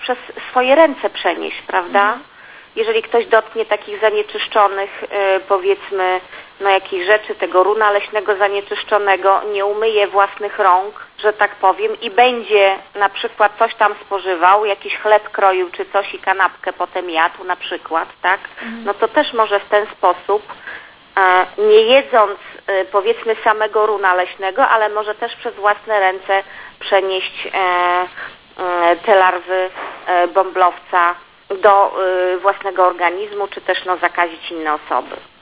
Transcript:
przez swoje ręce przenieść, prawda? Jeżeli ktoś dotknie takich zanieczyszczonych, powiedzmy, jakichś rzeczy, tego runa leśnego zanieczyszczonego, nie umyje własnych rąk, że tak powiem, i będzie na przykład coś tam spożywał, jakiś chleb kroił czy coś i kanapkę potem jadł na przykład, tak? No to też może w ten sposób, nie jedząc powiedzmy samego runa leśnego, ale może też przez własne ręce przenieść te larwy bąblowca do własnego organizmu, czy też zakazić inne osoby.